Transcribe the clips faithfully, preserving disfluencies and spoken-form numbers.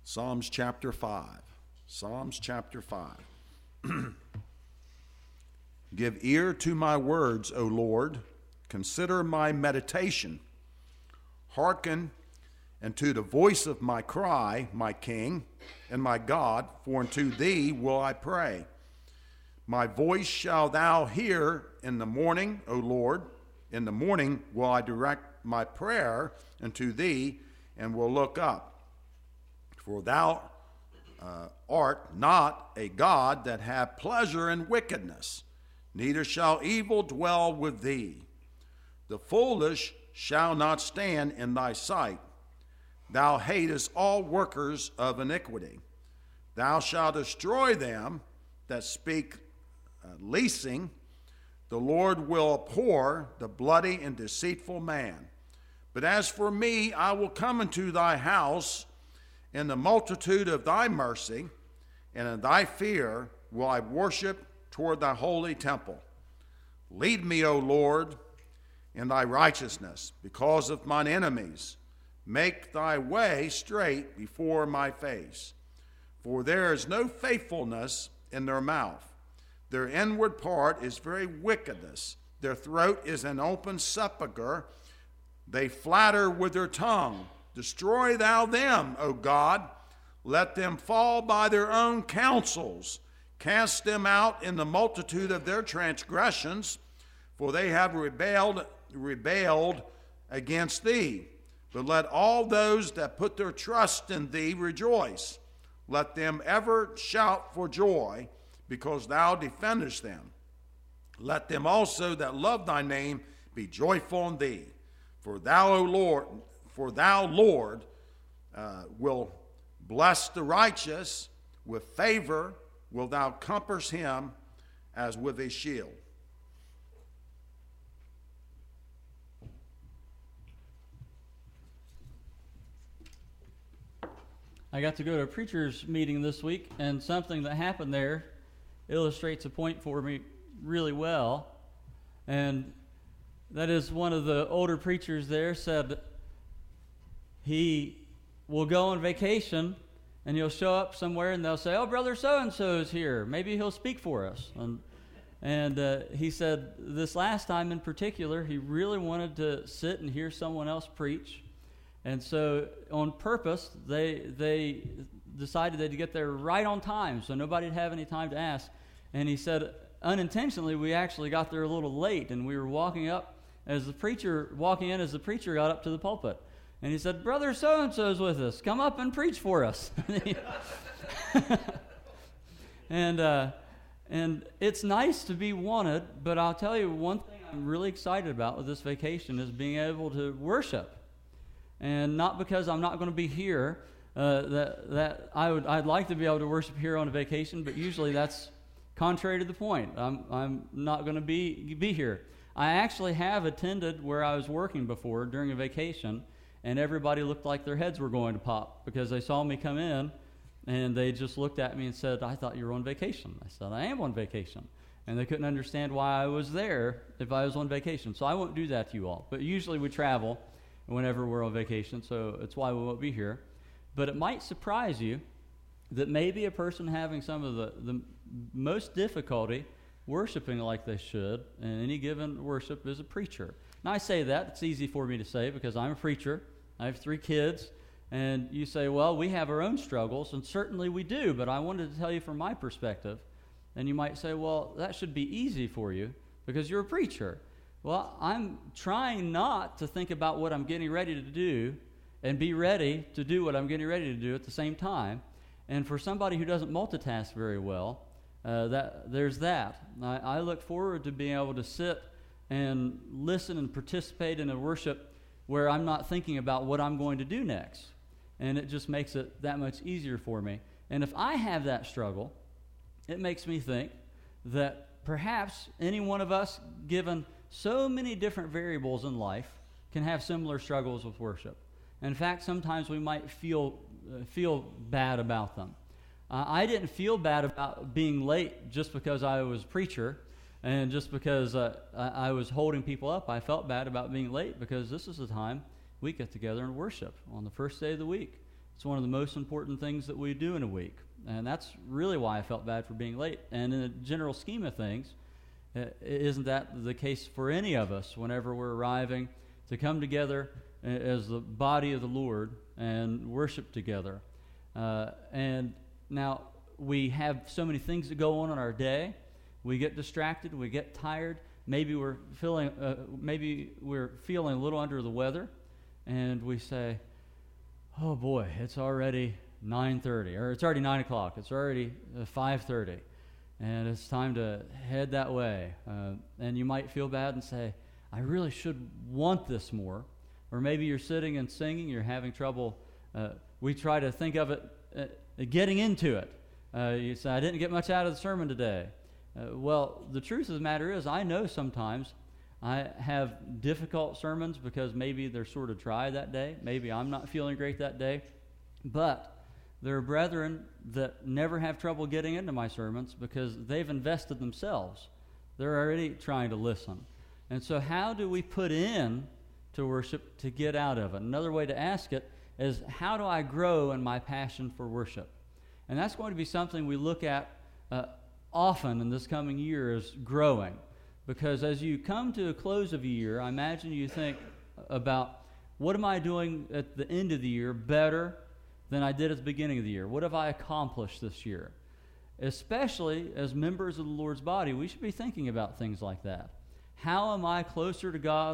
Psalms chapter five. Psalms chapter five. Give ear to my words, O Lord. Consider my meditation. Hearken unto the voice of my cry, my King and my God, for unto thee will I pray. My voice shalt thou hear in the morning, O Lord. In the morning will I direct my prayer unto thee, and will look up. For thou uh, art not a God that have pleasure in wickedness, neither shall evil dwell with thee. The foolish shall not stand in thy sight. Thou hatest all workers of iniquity. Thou shalt destroy them that speak uh, leasing. The Lord will abhor the bloody and deceitful man. But as for me, I will come into thy house in the multitude of thy mercy, and in thy fear will I worship toward thy holy temple. Lead me, O Lord, in thy righteousness, because of mine enemies. Make thy way straight before my face. For there is no faithfulness in their mouth. Their inward part is very wickedness. Their throat is an open sepulchre. They flatter with their tongue. Destroy thou them, O God. Let them fall by their own counsels. Cast them out in the multitude of their transgressions, for they have rebelled, rebelled against thee. But let all those that put their trust in thee rejoice. Let them ever shout for joy, because thou defendest them. Let them also that love thy name be joyful in thee. For thou, O Lord, for thou, Lord, uh, will bless the righteous. With favor will thou compass him as with a shield. I got to go to a preacher's meeting this week, and something that happened there illustrates a point for me really well. And that is, one of the older preachers there said he will go on vacation, and he'll show up somewhere, and they'll say, "Oh, brother so-and-so is here. Maybe he'll speak for us." And, and uh, he said this last time in particular, he really wanted to sit and hear someone else preach. And so on purpose, they they decided they'd get there right on time, so nobody'd have any time to ask. And he said, unintentionally, we actually got there a little late, and we were walking up as the preacher, walking in as the preacher got up to the pulpit. And he said, "Brother so-and-so's with us. Come up and preach for us." and uh, and it's nice to be wanted, but I'll tell you one thing I'm really excited about with this vacation is being able to worship. And not because I'm not going to be here, uh, that that I would I'd like to be able to worship here on a vacation, but usually that's contrary to the point. I'm I'm not going to be be here. I actually have attended where I was working before during a vacation, and everybody looked like their heads were going to pop because they saw me come in, and they just looked at me and said, "I thought you were on vacation." I said, "I am on vacation," and they couldn't understand why I was there if I was on vacation. So I won't do that to you all. But usually we travel whenever we're on vacation, so it's why we won't be here. But it might surprise you that maybe a person having some of the, the most difficulty worshiping like they should in any given worship is a preacher. Now, I say that, it's easy for me to say because I'm a preacher. I have three kids, and you say, well, we have our own struggles, and certainly we do, but I wanted to tell you from my perspective. And you might say, well, that should be easy for you because you're a preacher. Well, I'm trying not to think about what I'm getting ready to do and be ready to do what I'm getting ready to do at the same time. And for somebody who doesn't multitask very well, uh, that there's that. I, I look forward to being able to sit and listen and participate in a worship where I'm not thinking about what I'm going to do next. And it just makes it that much easier for me. And if I have that struggle, it makes me think that perhaps any one of us, given so many different variables in life, can have similar struggles with worship. In fact, sometimes we might feel uh, feel bad about them. Uh, I didn't feel bad about being late just because I was a preacher and just because uh, I, I was holding people up. I felt bad about being late because this is the time we get together and worship on the first day of the week. It's one of the most important things that we do in a week. And that's really why I felt bad for being late. And in the general scheme of things, uh, isn't that the case for any of us whenever we're arriving to come together as the body of the Lord and worship together? Uh, and now we have so many things that go on in our day. We get distracted. We get tired. Maybe we're feeling, uh, maybe we're feeling a little under the weather, and we say, "Oh boy, it's already nine thirty, or it's already nine o'clock. It's already uh, five thirty, and it's time to head that way." Uh, and you might feel bad and say, "I really should want this more." Or maybe you're sitting and singing. You're having trouble. Uh, we try to think of it, uh, getting into it. Uh, you say, "I didn't get much out of the sermon today." Uh, well, the truth of the matter is, I know sometimes I have difficult sermons because maybe they're sort of dry that day. Maybe I'm not feeling great that day. But there are brethren that never have trouble getting into my sermons because they've invested themselves. They're already trying to listen. And so how do we put in to worship to get out of it? Another way to ask it is, how do I grow in my passion for worship? And that's going to be something we look at uh, often in this coming year, is growing. Because as you come to a close of a year, I imagine you think about, what am I doing at the end of the year better than I did at the beginning of the year? What have I accomplished this year? Especially as members of the Lord's body, we should be thinking about things like that. How am I closer to God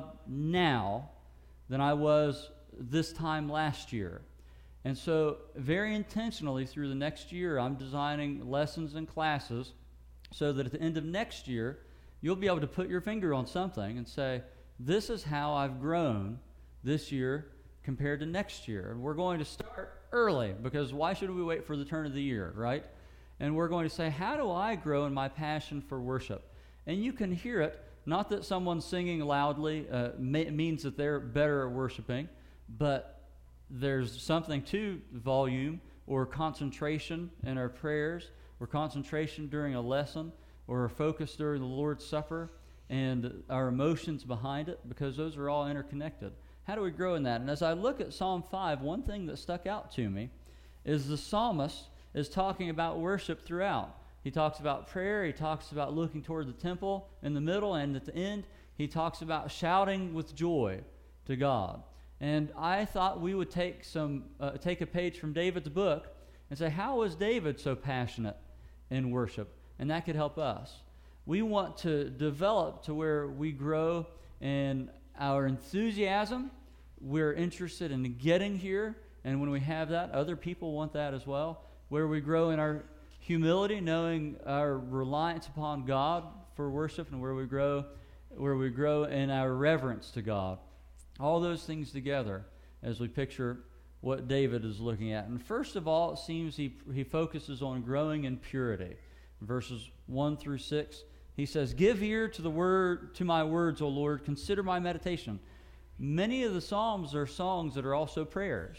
now than I was this time last year? And so very intentionally through the next year, I'm designing lessons and classes so that at the end of next year, you'll be able to put your finger on something and say, this is how I've grown this year compared to next year. And we're going to start early, because why should we wait for the turn of the year, right? And we're going to say, how do I grow in my passion for worship? And you can hear it, not that someone singing loudly uh, may, means that they're better at worshiping, but there's something to volume or concentration in our prayers, or concentration during a lesson, or a focus during the Lord's Supper, and our emotions behind it, because those are all interconnected. How do we grow in that? And as I look at Psalm five, one thing that stuck out to me is the psalmist is talking about worship throughout. He talks about prayer, he talks about looking toward the temple in the middle, and at the end, he talks about shouting with joy to God. And I thought we would take some, uh, take a page from David's book and say, how was David so passionate in worship? And that could help us. We want to develop to where we grow in our enthusiasm. We're interested in getting here, and when we have that, other people want that as well. Where we grow in our humility, knowing our reliance upon God for worship, and where we grow, where we grow in our reverence to God. All those things together as we picture what David is looking at. And first of all, it seems he he focuses on growing in purity. Verses one through six, he says, "Give ear to the word, to my words, O Lord. Consider my meditation." Many of the Psalms are songs that are also prayers.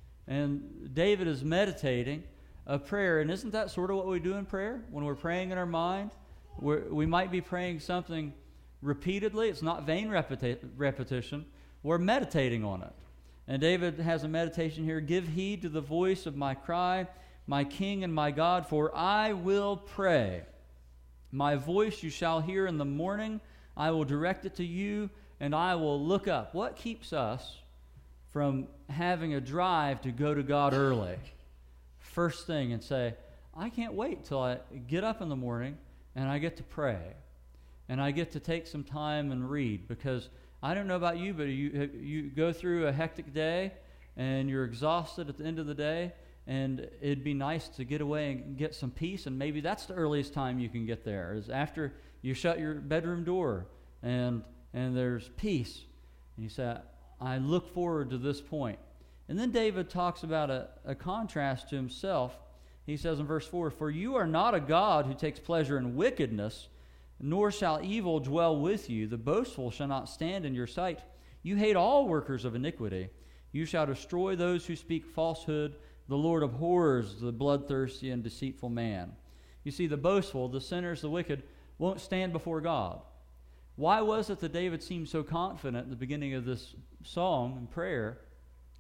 And David is meditating a prayer. And isn't that sort of what we do in prayer? When we're praying in our mind, we're, we might be praying something repeatedly. It's not vain repeti- repetition. We're meditating on it. And David has a meditation here. "Give heed to the voice of my cry, my King and my God, for I will pray. My voice you shall hear in the morning. I will direct it to you, and I will look up." What keeps us from having a drive to go to God early, first thing, and say, I can't wait till I get up in the morning and I get to pray, and I get to take some time and read? Because I don't know about you, but you you go through a hectic day and you're exhausted at the end of the day, and it'd be nice to get away and get some peace, and maybe that's the earliest time you can get there, is after you shut your bedroom door and and there's peace. And you say, I look forward to this point. And then David talks about a, a contrast to himself. He says in verse four, "For you are not a God who takes pleasure in wickedness, nor shall evil dwell with you. The boastful shall not stand in your sight. You hate all workers of iniquity. You shall destroy those who speak falsehood. The Lord abhors the bloodthirsty and deceitful man." You see, the boastful, the sinners, the wicked, won't stand before God. Why was it that David seemed so confident at the beginning of this song and prayer?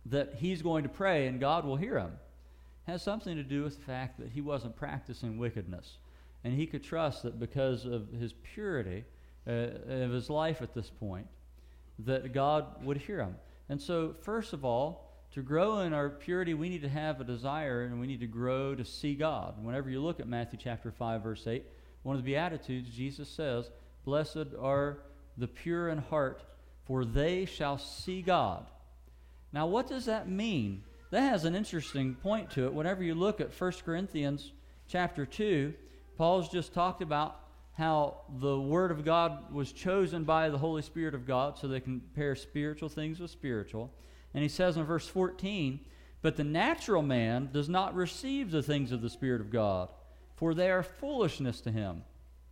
that he's going to pray and God will hear him has something to do with the fact that he wasn't practicing wickedness. And he could trust that because of his purity uh, of his life at this point, that God would hear him. And so, first of all, to grow in our purity, we need to have a desire and we need to grow to see God. Whenever you look at Matthew chapter five, verse eight, one of the Beatitudes, Jesus says, "Blessed are the pure in heart, for they shall see God." Now, what does that mean? That has an interesting point to it. Whenever you look at First Corinthians chapter two, Paul's just talked about how the Word of God was chosen by the Holy Spirit of God so they can compare spiritual things with spiritual. And he says in verse fourteen, "But the natural man does not receive the things of the Spirit of God, for they are foolishness to him.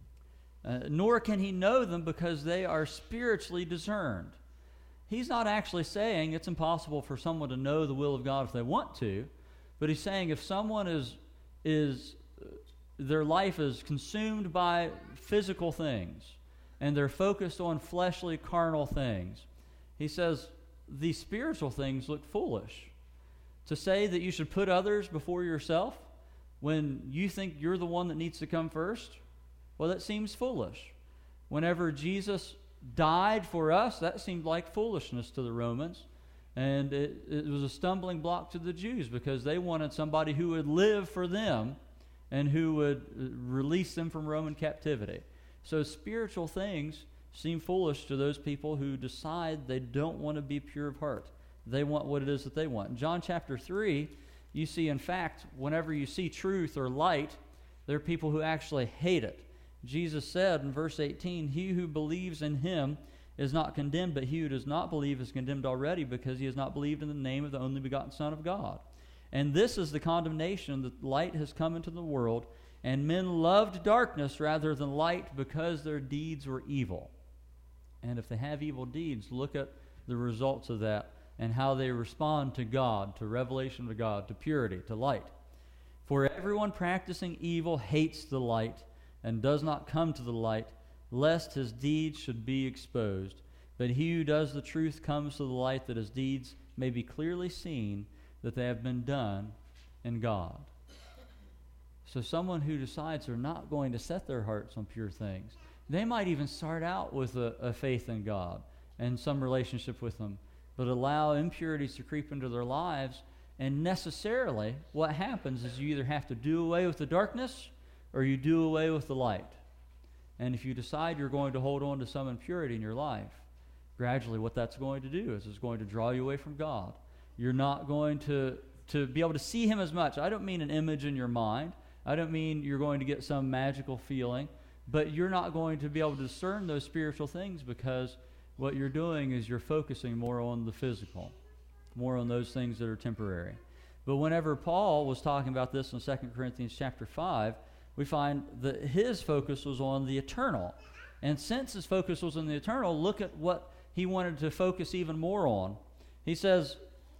Uh, nor can he know them because they are spiritually discerned." He's not actually saying it's impossible for someone to know the will of God if they want to, but he's saying if someone is is uh, their life is consumed by physical things and they're focused on fleshly, carnal things, he says these spiritual things look foolish. To say that you should put others before yourself when you think you're the one that needs to come first, well, that seems foolish. Whenever Jesus died for us, that seemed like foolishness to the Romans. And it, it was a stumbling block to the Jews because they wanted somebody who would live for them and who would release them from Roman captivity. So spiritual things seem foolish to those people who decide they don't want to be pure of heart. They want what it is that they want. In John chapter three, you see, in fact, whenever you see truth or light, there are people who actually hate it. Jesus said in verse eighteen, "He who believes in him is not condemned, but he who does not believe is condemned already because he has not believed in the name of the only begotten Son of God. And this is the condemnation, that light has come into the world, and men loved darkness rather than light because their deeds were evil." And if they have evil deeds, look at the results of that and how they respond to God, to revelation of God, to purity, to light. "For everyone practicing evil hates the light and does not come to the light, lest his deeds should be exposed. But he who does the truth comes to the light, that his deeds may be clearly seen, that they have been done in God." So someone who decides they're not going to set their hearts on pure things, they might even start out with a, a faith in God and some relationship with Him, but allow impurities to creep into their lives, and necessarily what happens is you either have to do away with the darkness or you do away with the light. And if you decide you're going to hold on to some impurity in your life, gradually what that's going to do is it's going to draw you away from God. You're not going to, to be able to see Him as much. I don't mean an image in your mind. I don't mean you're going to get some magical feeling, but you're not going to be able to discern those spiritual things because what you're doing is you're focusing more on the physical, more on those things that are temporary. But whenever Paul was talking about this in Second Corinthians chapter five, we find that his focus was on the eternal. And since his focus was on the eternal, look at what he wanted to focus even more on. He says,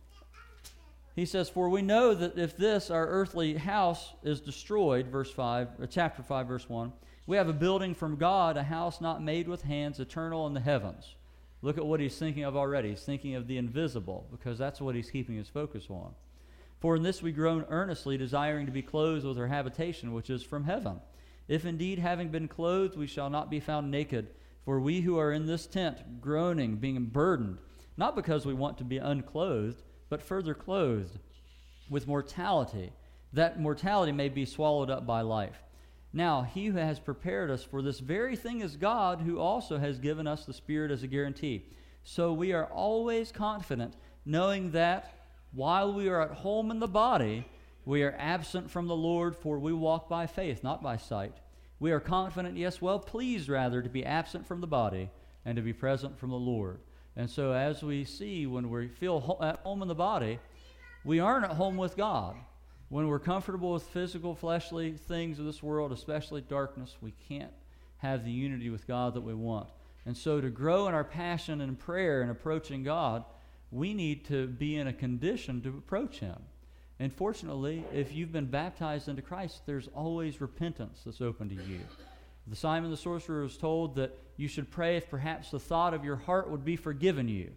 he says, "For we know that if this, our earthly house, is destroyed," verse five, or chapter five, verse one, "we have a building from God, a house not made with hands, eternal in the heavens." Look at what he's thinking of already. He's thinking of the invisible, because that's what he's keeping his focus on. "For in this we groan earnestly, desiring to be clothed with our habitation, which is from heaven. If indeed, having been clothed, we shall not be found naked. For we who are in this tent, groaning, being burdened, not because we want to be unclothed, but further clothed with mortality, that mortality may be swallowed up by life. Now, he who has prepared us for this very thing is God, who also has given us the Spirit as a guarantee. So we are always confident, knowing that while we are at home in the body, we are absent from the Lord, for we walk by faith, not by sight. We are confident, yes, well pleased rather, to be absent from the body and to be present from the Lord." And so as we see, when we feel ho- at home in the body, we aren't at home with God. When we're comfortable with physical, fleshly things of this world, especially darkness, we can't have the unity with God that we want. And so to grow in our passion and prayer and approaching God, we need to be in a condition to approach Him. And fortunately, if you've been baptized into Christ, there's always repentance that's open to you. The Simon the sorcerer was told that you should pray if perhaps the thought of your heart would be forgiven you.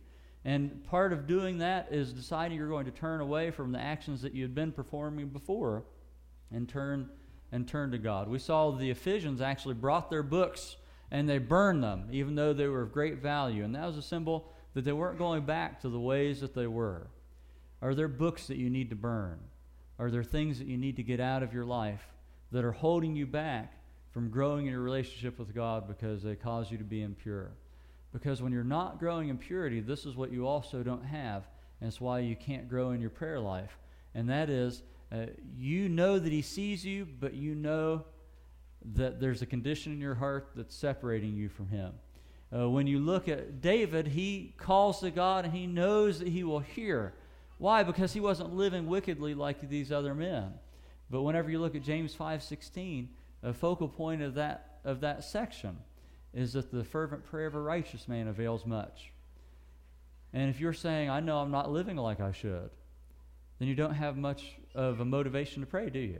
And part of doing that is deciding you're going to turn away from the actions that you had been performing before and turn and turn to God. We saw the Ephesians actually brought their books and they burned them, even though they were of great value. And that was a symbol that they weren't going back to the ways that they were. Are there books that you need to burn? Are there things that you need to get out of your life that are holding you back from growing in your relationship with God because they cause you to be impure? Because when you're not growing in purity, this is what you also don't have, and it's why you can't grow in your prayer life. And that is, uh, you know that he sees you, but you know that there's a condition in your heart that's separating you from him. Uh, when you look at David, he calls to God and he knows that he will hear. Why? Because he wasn't living wickedly like these other men. But whenever you look at James five sixteen, a focal point of that of that section is that the fervent prayer of a righteous man avails much. And if you're saying, I know I'm not living like I should, then you don't have much of a motivation to pray, do you?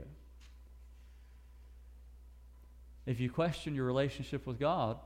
If you question your relationship with God,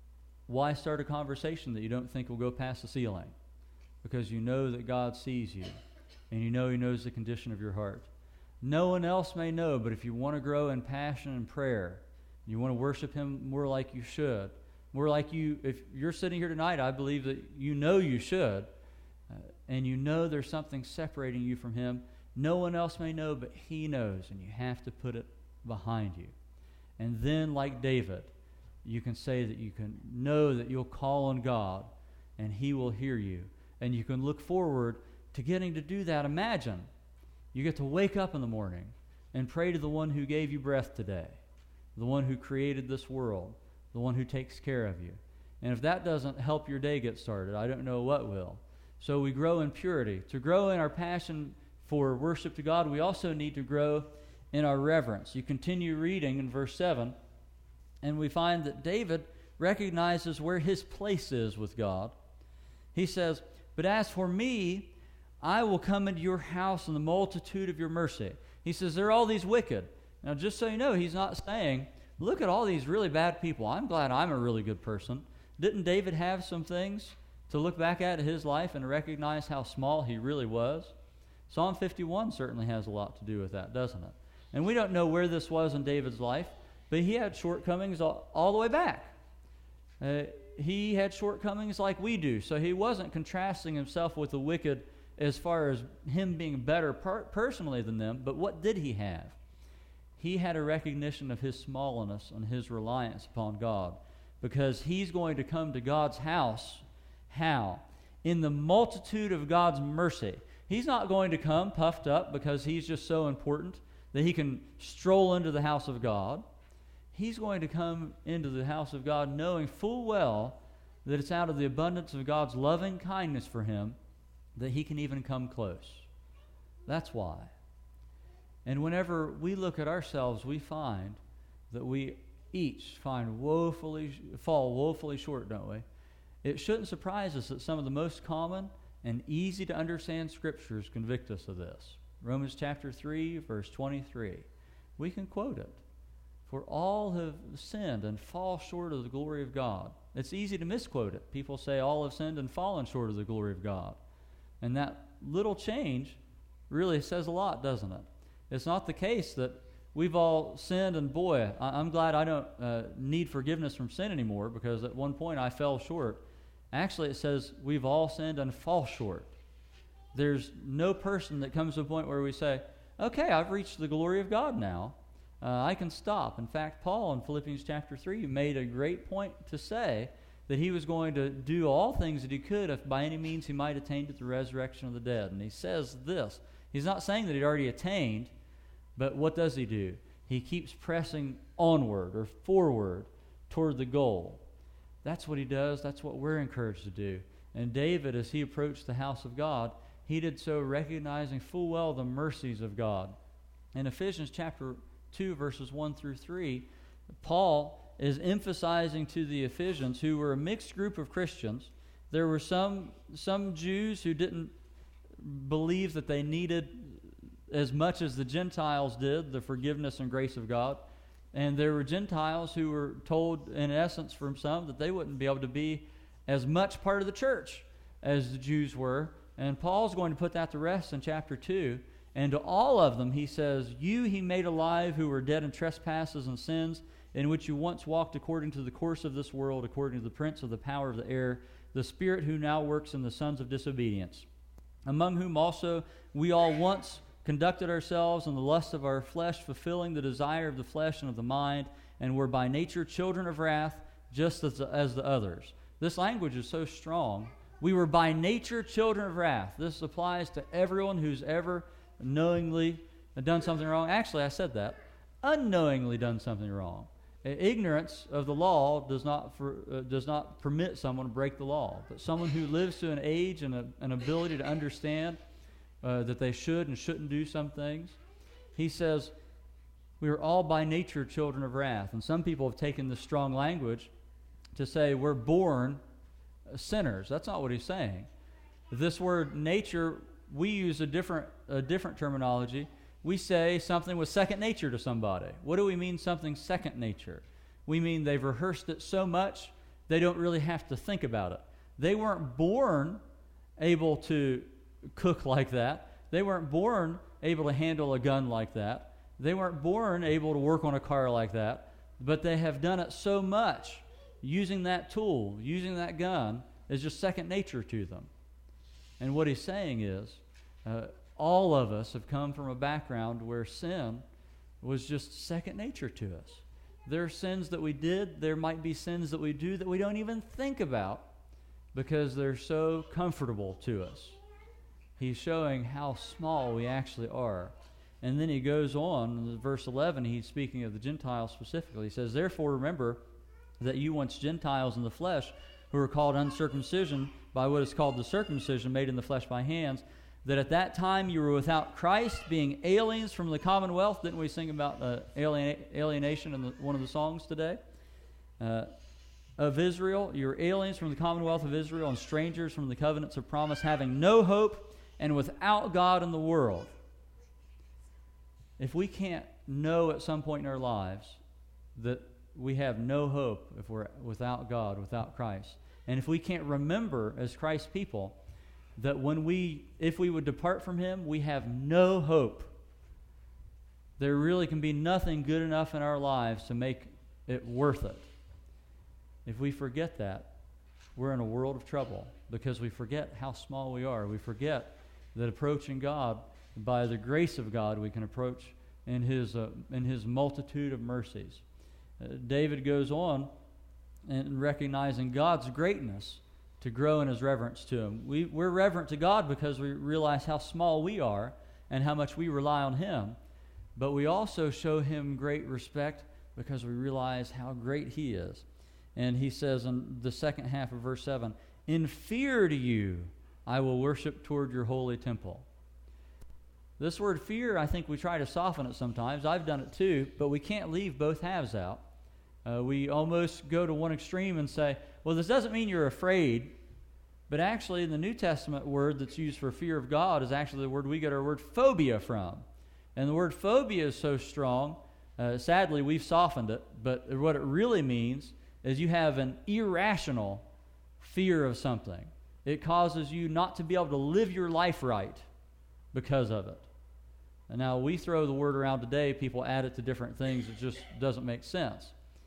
why start a conversation that you don't think will go past the ceiling? Because you know that God sees you, and you know he knows the condition of your heart. No one else may know, but if you want to grow in passion and prayer, you want to worship him more like you should, more like you, if you're sitting here tonight, I believe that you know you should, uh, and you know there's something separating you from him. No one else may know, but he knows, and you have to put it behind you. And then, like David, you can say that you can know that you'll call on God, and he will hear you. And you can look forward to getting to do that. Imagine you get to wake up in the morning and pray to the one who gave you breath today, the one who created this world, the one who takes care of you. And if that doesn't help your day get started, I don't know what will. So we grow in purity. To grow in our passion for worship to God, we also need to grow in our reverence. You continue reading in verse seven, and we find that David recognizes where his place is with God. He says, but as for me, I will come into your house in the multitude of your mercy. He says, there are all these wicked. Now, just so you know, he's not saying, look at all these really bad people. I'm glad I'm a really good person. Didn't David have some things to look back at in his life and recognize how small he really was? Psalm fifty-one certainly has a lot to do with that, doesn't it? And we don't know where this was in David's life, but he had shortcomings all, all the way back. Uh, he had shortcomings like we do, so he wasn't contrasting himself with the wicked as far as him being better per- personally than them, but what did he have? He had a recognition of his smallness and his reliance upon God, because he's going to come to God's house. How? In the multitude of God's mercy. He's not going to come puffed up because he's just so important that he can stroll into the house of God. He's going to come into the house of God knowing full well that it's out of the abundance of God's loving kindness for him that he can even come close. That's why. And whenever we look at ourselves, we find that we each find woefully fall woefully short, don't we? It shouldn't surprise us that some of the most common and easy to understand scriptures convict us of this. Romans chapter three, verse twenty-three. We can quote it. For all have sinned and fall short of the glory of God. It's easy to misquote it. People say all have sinned and fallen short of the glory of God. And that little change really says a lot, doesn't it? It's not the case that we've all sinned and boy, I- I'm glad I don't uh, need forgiveness from sin anymore, because at one point I fell short. Actually, it says we've all sinned and fall short. There's no person that comes to a point where we say, okay, I've reached the glory of God now. Uh, I can stop. In fact, Paul in Philippians chapter three made a great point to say that he was going to do all things that he could if by any means he might attain to the resurrection of the dead. And he says this. He's not saying that he'd already attained, but what does he do? He keeps pressing onward or forward toward the goal. That's what he does. That's what we're encouraged to do. And David, as he approached the house of God, he did so recognizing full well the mercies of God. In Ephesians chapter two, verses one through three, Paul is emphasizing to the Ephesians, who were a mixed group of Christians. There were some some Jews who didn't believe that they needed as much as the Gentiles did the forgiveness and grace of God. And there were Gentiles who were told, in essence, from some, that they wouldn't be able to be as much part of the church as the Jews were. And Paul's going to put that to rest in chapter two. And to all of them, he says, you he made alive who were dead in trespasses and sins, in which you once walked according to the course of this world, according to the prince of the power of the air, the spirit who now works in the sons of disobedience, among whom also we all once conducted ourselves in the lust of our flesh, fulfilling the desire of the flesh and of the mind, and were by nature children of wrath, just as the, as the others. This language is so strong. We were by nature children of wrath. This applies to everyone who's ever knowingly done something wrong. Actually, I said that. Unknowingly done something wrong. Ignorance of the law does not for, uh, does not permit someone to break the law. But someone who lives to an age and a, an ability to understand uh, that they should and shouldn't do some things, he says, we are all by nature children of wrath. And some people have taken this strong language to say we're born sinners. That's not what he's saying. This word nature, we use a different a different terminology. We say something was second nature to somebody. What do we mean something second nature? We mean they've rehearsed it so much they don't really have to think about it. They weren't born able to cook like that. They weren't born able to handle a gun like that. They weren't born able to work on a car like that. But they have done it so much. Using that tool, using that gun, is just second nature to them. And what he's saying is, uh, all of us have come from a background where sin was just second nature to us. There are sins that we did, there might be sins that we do that we don't even think about because they're so comfortable to us. He's showing how small we actually are. And then he goes on, in verse eleven, he's speaking of the Gentiles specifically. He says, therefore remember that you once Gentiles in the flesh, who were called uncircumcision by what is called the circumcision made in the flesh by hands, that at that time you were without Christ, being aliens from the commonwealth. Didn't we sing about uh, alien, alienation in the, one of the songs today? Uh, of Israel, you were aliens from the commonwealth of Israel and strangers from the covenants of promise, having no hope and without God in the world. If we can't know at some point in our lives that we have no hope if we're without God, without Christ, and if we can't remember as Christ's people that when we, if we would depart from Him, we have no hope. There really can be nothing good enough in our lives to make it worth it. If we forget that, we're in a world of trouble because we forget how small we are. We forget that approaching God, by the grace of God, we can approach in His, uh, in His multitude of mercies. Uh, David goes on in recognizing God's greatness to grow in his reverence to Him. We, we're reverent to God because we realize how small we are and how much we rely on Him. But we also show Him great respect because we realize how great He is. And he says in the second half of verse seven, in fear to you I will worship toward your holy temple. This word fear, I think we try to soften it sometimes. I've done it too, but we can't leave both halves out. Uh, we almost go to one extreme and say, well, this doesn't mean you're afraid, but actually the New Testament word that's used for fear of God is actually the word we get our word phobia from. And the word phobia is so strong, uh, sadly we've softened it, but what it really means is you have an irrational fear of something. It causes you not to be able to live your life right because of it. And now we throw the word around today, people add it to different things, it just doesn't make sense.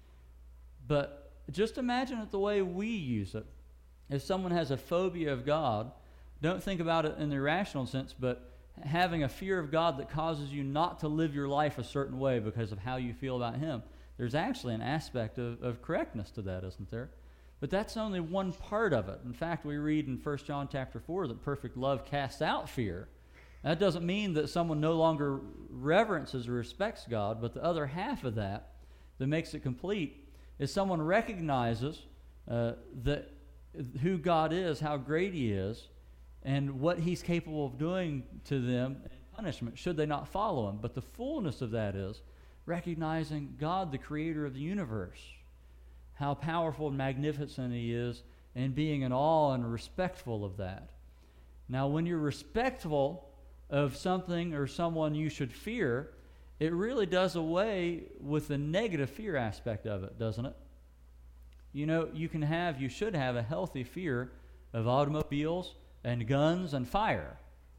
But just imagine it the way we use it. If someone has a phobia of God, don't think about it in the irrational sense, but having a fear of God that causes you not to live your life a certain way because of how you feel about Him. There's actually an aspect of, of correctness to that, isn't there? But that's only one part of it. In fact, we read in First John chapter four that perfect love casts out fear. That doesn't mean that someone no longer reverences or respects God, but the other half of that that makes it complete is someone recognizes uh, that who God is, how great He is, and what He's capable of doing to them in punishment should they not follow Him. But the fullness of that is recognizing God, the creator of the universe, how powerful and magnificent He is, and being in awe and respectful of that. Now, when you're respectful of something or someone you should fear, it really does away with the negative fear aspect of it, doesn't it? You know, you can have, you should have a healthy fear of automobiles and guns and fire.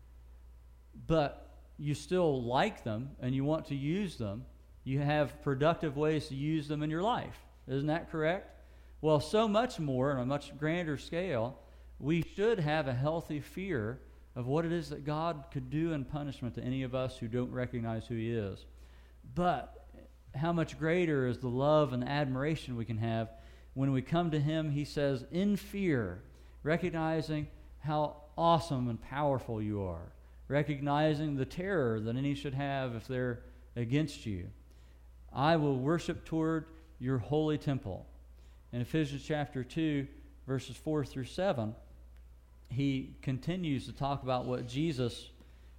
But you still like them and you want to use them. You have productive ways to use them in your life. Isn't that correct? Well, so much more on a much grander scale, we should have a healthy fear of what it is that God could do in punishment to any of us who don't recognize who He is. But how much greater is the love and admiration we can have when we come to Him, He says, in fear, recognizing how awesome and powerful you are, recognizing the terror that any should have if they're against you. I will worship toward your holy temple. In Ephesians chapter two, verses four through seven, he continues to talk about what Jesus,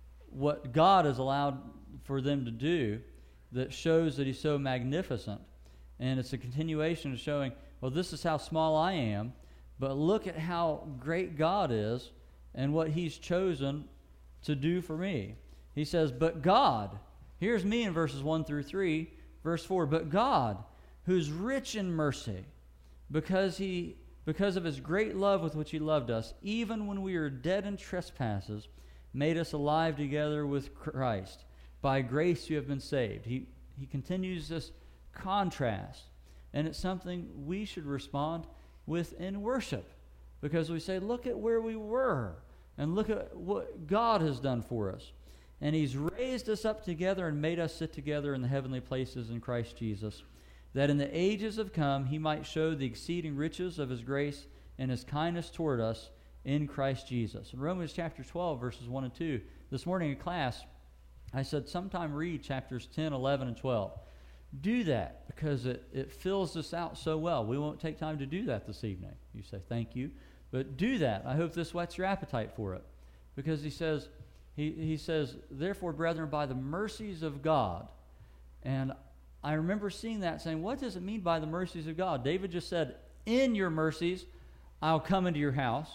what God has allowed for them to do that shows that He's so magnificent. And it's a continuation of showing, well, this is how small I am, but look at how great God is and what He's chosen to do for me. He says, but God, here's me in verses one through three, verse four, but God, who's rich in mercy, because he because of His great love with which He loved us, even when we were dead in trespasses, made us alive together with Christ. By grace you have been saved. He he continues this contrast, and it's something we should respond with in worship, because we say, look at where we were, and look at what God has done for us. And He's raised us up together and made us sit together in the heavenly places in Christ Jesus, that in the ages have come He might show the exceeding riches of His grace and His kindness toward us in Christ Jesus. In Romans chapter twelve, verses one and two, this morning in class, I said sometime read chapters ten, eleven, and twelve. Do that, because it, it fills us out so well. We won't take time to do that this evening. You say, thank you. But do that. I hope this whets your appetite for it. Because he says, he, he says, therefore, brethren, by the mercies of God. And I remember seeing that, saying, what does it mean by the mercies of God? David just said, in your mercies, I'll come into your house.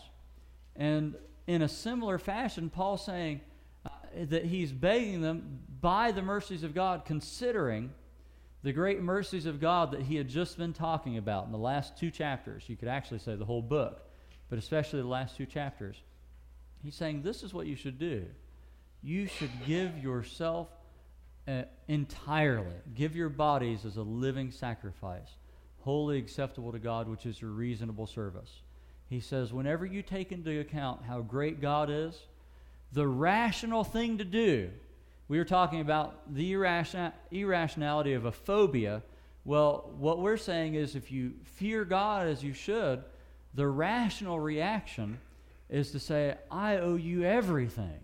And in a similar fashion, Paul's saying uh, that he's begging them, by the mercies of God, considering the great mercies of God that he had just been talking about in the last two chapters. You could actually say the whole book, but especially the last two chapters. He's saying this is what you should do. You should give yourself uh, entirely. Give your bodies as a living sacrifice, wholly acceptable to God, which is your reasonable service. He says, whenever you take into account how great God is, the rational thing to do, we were talking about the irration- irrationality of a phobia. Well, what we're saying is if you fear God as you should, the rational reaction is to say, I owe you everything,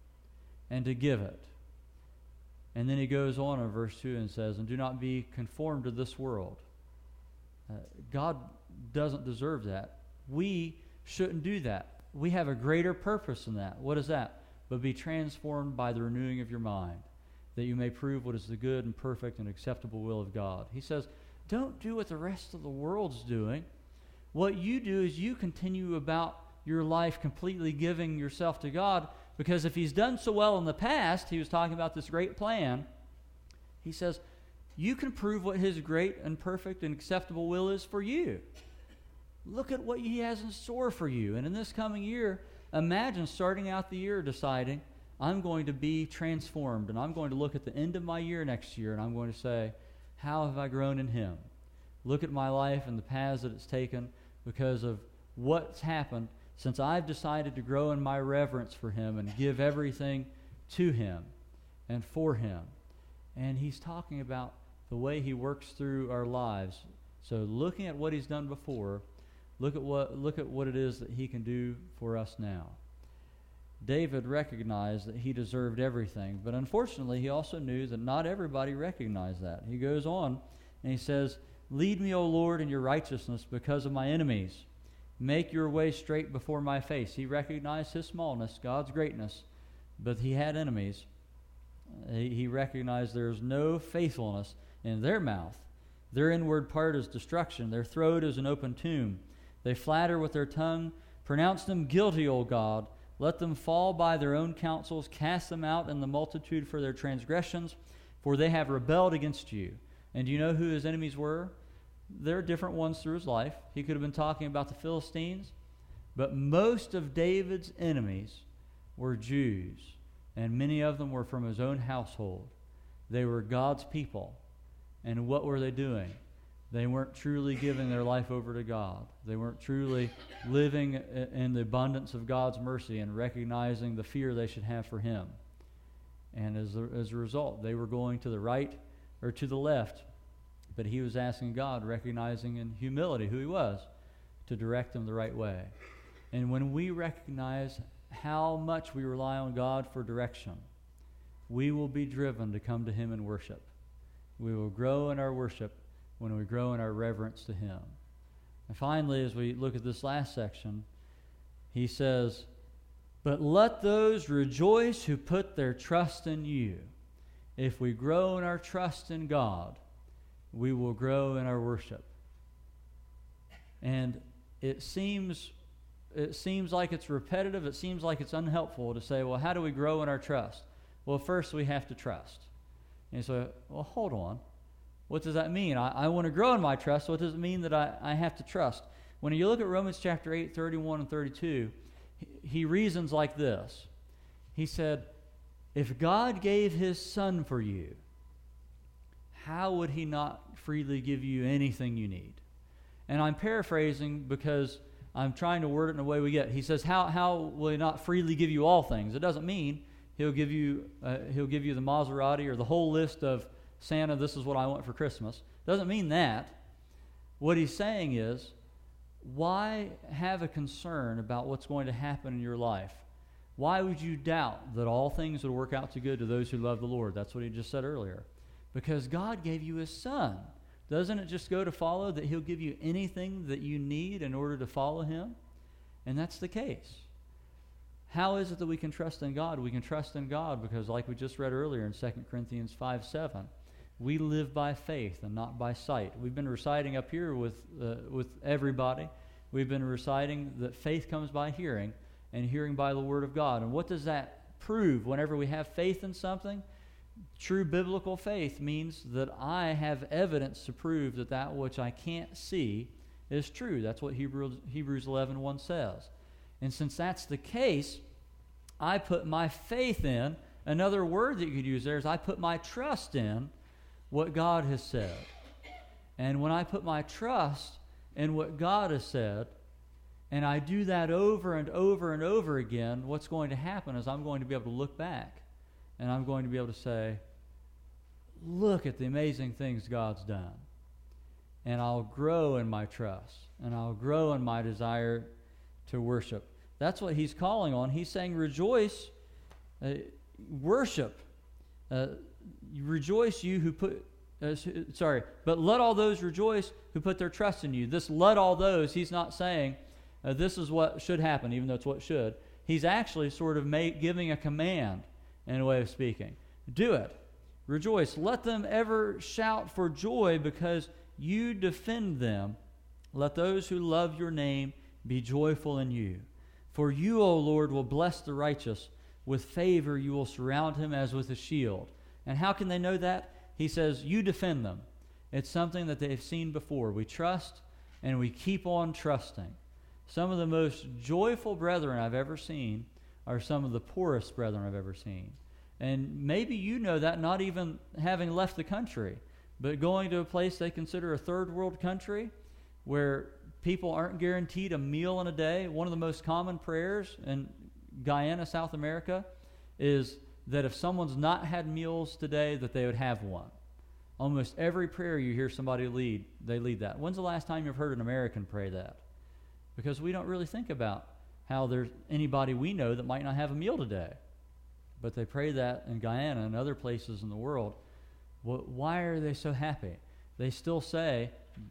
and to give it. And then he goes on in verse two and says, and do not be conformed to this world. Uh, God doesn't deserve that. We shouldn't do that. We have a greater purpose in that. What is that? But be transformed by the renewing of your mind, that you may prove what is the good and perfect and acceptable will of God. He says, don't do what the rest of the world's doing. What you do is you continue about your life completely giving yourself to God, because if He's done so well in the past, he was talking about this great plan, he says, you can prove what His great and perfect and acceptable will is for you. Look at what He has in store for you. And in this coming year, imagine starting out the year deciding, I'm going to be transformed, and I'm going to look at the end of my year next year, and I'm going to say, how have I grown in Him? Look at my life and the paths that it's taken because of what's happened since I've decided to grow in my reverence for Him and give everything to Him and for Him. And he's talking about the way He works through our lives. So looking at what He's done before, Look at what look at what it is that He can do for us now. David recognized that he deserved everything, but unfortunately he also knew that not everybody recognized that. He goes on and he says, lead me, O Lord, in your righteousness because of my enemies. Make your way straight before my face. He recognized his smallness, God's greatness, but he had enemies. He, he recognized there is no faithfulness in their mouth. Their inward part is destruction. Their throat is an open tomb. They flatter with their tongue. Pronounce them guilty, O God. Let them fall by their own counsels. Cast them out in the multitude for their transgressions, for they have rebelled against you. And do you know who his enemies were? There are different ones through his life. He could have been talking about the Philistines, But most of David's enemies were Jews, and many of them were from his own household. They were God's people. And what were they doing? They weren't truly giving their life over to God. They weren't truly living in the abundance of God's mercy and recognizing the fear they should have for Him. And as a, as a result, they were going to the right or to the left, but he was asking God, recognizing in humility who He was, to direct them the right way. And when we recognize how much we rely on God for direction, we will be driven to come to Him in worship. We will grow in our worship when we grow in our reverence to Him. And finally, as we look at this last section, he says, "But let those rejoice who put their trust in you." If we grow in our trust in God, we will grow in our worship. And it seems it seems like it's repetitive, it seems like it's unhelpful to say, well, how do we grow in our trust? Well, first we have to trust. And you say, well, hold on. What does that mean? I, I want to grow in my trust. What does it mean that I, I have to trust? When you look at Romans chapter eight, thirty-one and thirty-two, he, he reasons like this. He said, if God gave His Son for you, how would He not freely give you anything you need? And I'm paraphrasing because I'm trying to word it in a way we get. He says, how, how will He not freely give you all things? It doesn't mean He'll give you uh, He'll give you the Maserati or the whole list of Santa, this is what I want for Christmas. Doesn't mean that. What he's saying is, why have a concern about what's going to happen in your life? Why would you doubt that all things would work out to good to those who love the Lord? That's what he just said earlier. Because God gave you His Son. Doesn't it just go to follow that He'll give you anything that you need in order to follow Him? And that's the case. How is it that we can trust in God? We can trust in God because, like we just read earlier in Second Corinthians five seven, we live by faith and not by sight. We've been reciting up here with uh, with everybody. We've been reciting that faith comes by hearing, and hearing by the Word of God. And what does that prove whenever we have faith in something? True biblical faith means that I have evidence to prove that that which I can't see is true. That's what Hebrews, Hebrews eleven one says. And since that's the case, I put my faith in. Another word that you could use there is I put my trust in what God has said. And when I put my trust in what God has said, and I do that over and over and over again, what's going to happen is I'm going to be able to look back and I'm going to be able to say, look at the amazing things God's done. And I'll grow in my trust and I'll grow in my desire to worship. That's what he's calling on. He's saying, rejoice, uh, worship. Uh, rejoice you who put, uh, sorry, but let all those rejoice who put their trust in you. This let all those, he's not saying uh, this is what should happen, even though it's what should. He's actually sort of make, giving a command in a way of speaking. Do it. Rejoice. Let them ever shout for joy because you defend them. Let those who love your name be joyful in you. For you, O Lord, will bless the righteous. With favor you will surround him as with a shield. And how can they know that? He says, you defend them. It's something that they've seen before. We trust and we keep on trusting. Some of the most joyful brethren I've ever seen are some of the poorest brethren I've ever seen. And maybe you know that, not even having left the country, but going to a place they consider a third world country where people aren't guaranteed a meal in a day. One of the most common prayers in Guyana, South America, is that if someone's not had meals today, that they would have one. Almost every prayer you hear somebody lead, they lead that. When's the last time you've heard an American pray that? Because we don't really think about how there's anybody we know that might not have a meal today. But they pray that in Guyana and other places in the world. Well, why are they so happy? They still say,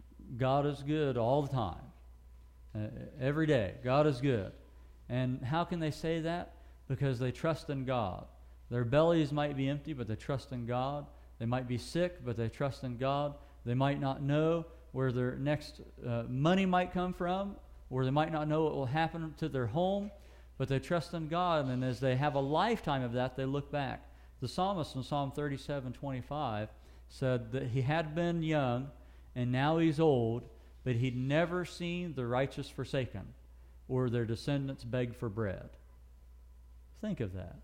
God is good all the time. Uh, every day, God is good. And how can they say that? Because they trust in God. Their bellies might be empty, but they trust in God. They might be sick, but they trust in God. They might not know where their next uh, money might come from, or they might not know what will happen to their home, but they trust in God. And as they have a lifetime of that, they look back. The psalmist in Psalm thirty-seven twenty-five said that he had been young, and now he's old, but he'd never seen the righteous forsaken, or their descendants beg for bread. Think of that.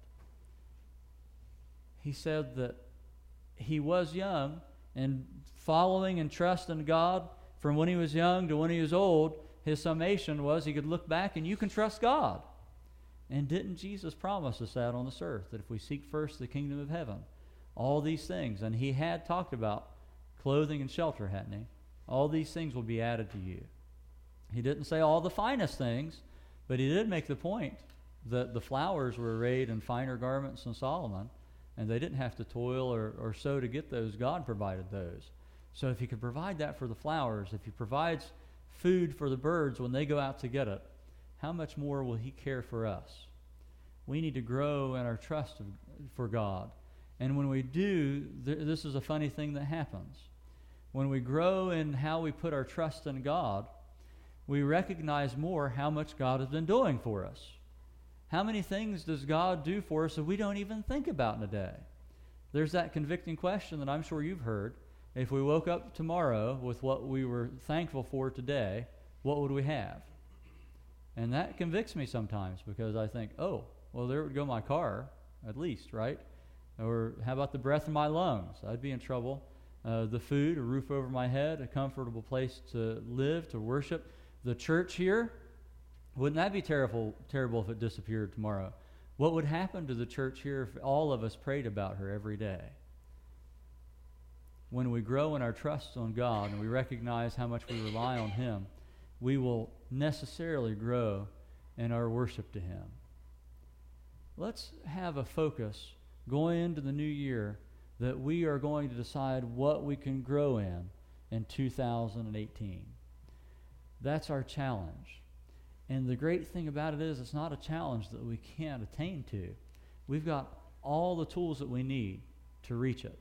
He said that he was young, and following and trusting God from when he was young to when he was old, his summation was he could look back and you can trust God. And didn't Jesus promise us that on this earth, that if we seek first the kingdom of heaven, all these things, and he had talked about clothing and shelter, hadn't he? All these things will be added to you. He didn't say all the finest things, but he did make the point that the flowers were arrayed in finer garments than Solomon, and they didn't have to toil or, or sew to get those. God provided those. So if he could provide that for the flowers, if he provides food for the birds when they go out to get it, how much more will he care for us? We need to grow in our trust of, for God. And when we do, th- this is a funny thing that happens. When we grow in how we put our trust in God, we recognize more how much God has been doing for us. How many things does God do for us that we don't even think about in a day? There's that convicting question that I'm sure you've heard. If we woke up tomorrow with what we were thankful for today, what would we have? And that convicts me sometimes, because I think, oh, well, there would go my car, at least, right? Or how about the breath in my lungs? I'd be in trouble. Uh, the food, a roof over my head, a comfortable place to live, to worship. The church here, wouldn't that be terrible, terrible if it disappeared tomorrow? What would happen to the church here if all of us prayed about her every day? When we grow in our trust on God and we recognize how much we rely on him, we will necessarily grow in our worship to him. Let's have a focus going into the new year that we are going to decide what we can grow in in two thousand eighteen. That's our challenge. And the great thing about it is it's not a challenge that we can't attain to. We've got all the tools that we need to reach it.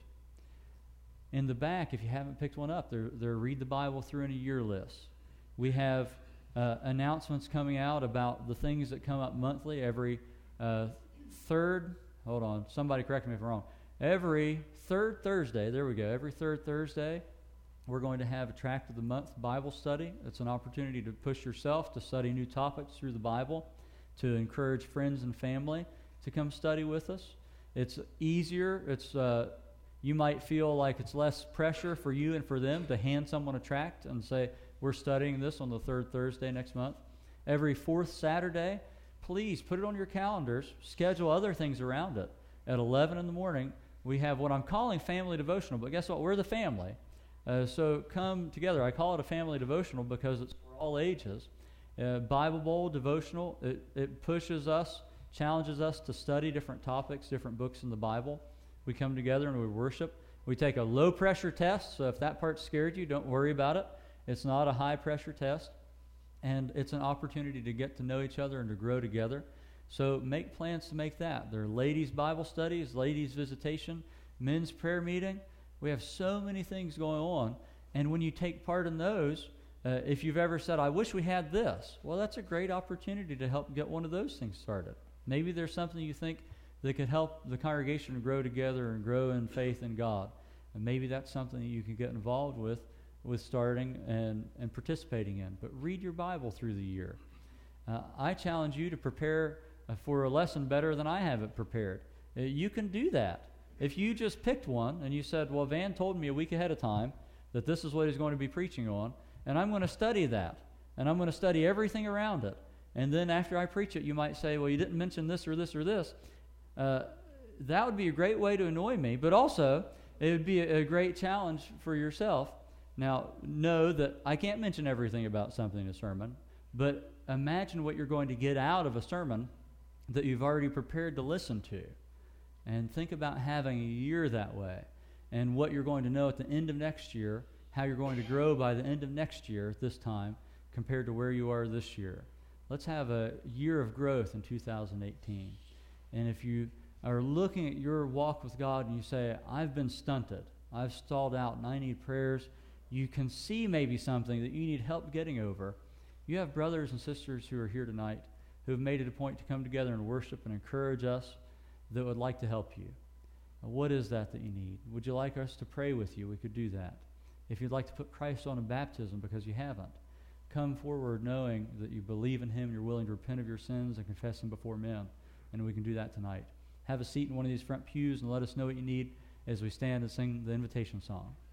In the back, if you haven't picked one up, they're, they're Read the Bible Through in a Year list. We have uh, announcements coming out about the things that come up monthly every uh, third, hold on, somebody correct me if I'm wrong. Every third Thursday, there we go, every third Thursday, we're going to have a Tract of the Month Bible study. It's an opportunity to push yourself to study new topics through the Bible, to encourage friends and family to come study with us. It's easier. It's uh, you might feel like it's less pressure for you and for them to hand someone a tract and say, we're studying this on the third Thursday next month. Every fourth Saturday, please put it on your calendars. Schedule other things around it. At eleven in the morning, we have what I'm calling family devotional, but guess what? We're the family. Uh, so come together. I call it a family devotional because it's for all ages. Uh, Bible Bowl devotional, it, it pushes us, challenges us to study different topics, different books in the Bible. We come together and we worship. We take a low-pressure test, so if that part scared you, don't worry about it. It's not a high-pressure test, and it's an opportunity to get to know each other and to grow together. So make plans to make that. There are ladies' Bible studies, ladies' visitation, men's prayer meeting. We have so many things going on, and when you take part in those, uh, if you've ever said, I wish we had this, well, that's a great opportunity to help get one of those things started. Maybe there's something you think that could help the congregation to grow together and grow in faith in God, and maybe that's something that you can get involved with, with starting and, and participating in. But read your Bible through the year. Uh, I challenge you to prepare uh, for a lesson better than I have it prepared. Uh, you can do that. If you just picked one and you said, well, Van told me a week ahead of time that this is what he's going to be preaching on, and I'm going to study that, and I'm going to study everything around it, and then after I preach it, you might say, well, you didn't mention this or this or this. Uh, that would be a great way to annoy me, but also it would be a, a great challenge for yourself. Now, know that I can't mention everything about something in a sermon, but imagine what you're going to get out of a sermon that you've already prepared to listen to. And think about having a year that way and what you're going to know at the end of next year, how you're going to grow by the end of next year at this time compared to where you are this year. Let's have a year of growth in two thousand eighteen. And if you are looking at your walk with God and you say, I've been stunted, I've stalled out, and I need prayers, you can see maybe something that you need help getting over. You have brothers and sisters who are here tonight who have made it a point to come together and worship and encourage us, that would like to help you. What is that that you need? Would you like us to pray with you? We could do that. If you'd like to put Christ on in baptism because you haven't, come forward knowing that you believe in him, you're willing to repent of your sins and confess him before men. And we can do that tonight. Have a seat in one of these front pews and let us know what you need as we stand and sing the invitation song.